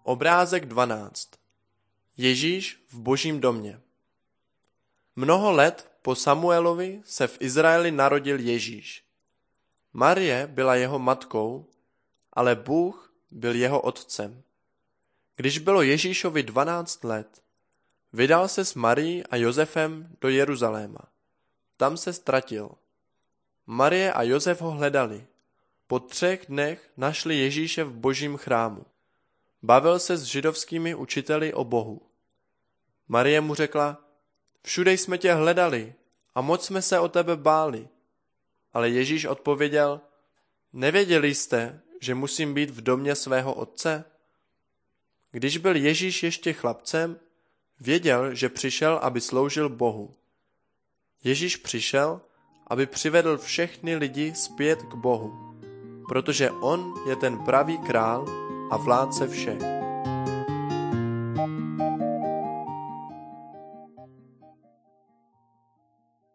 Obrázek 12. Ježíš v Božím domě. Mnoho let po Samuelovi se v Izraeli narodil Ježíš. Marie byla jeho matkou, ale Bůh byl jeho otcem. Když bylo Ježíšovi 12 let, vydal se s Marií a Josefem do Jeruzaléma. Tam se ztratil. Marie a Josef ho hledali. Po 3 dnech našli Ježíše v Božím chrámu. Bavil se s židovskými učiteli o Bohu. Marie mu řekla: Všude jsme tě hledali a moc jsme se o tebe báli. Ale Ježíš odpověděl: Nevěděli jste, že musím být v domě svého otce? Když byl Ježíš ještě chlapcem, věděl, že přišel, aby sloužil Bohu. Ježíš přišel, aby přivedl všechny lidi zpět k Bohu, protože on je ten pravý král a vládce všech.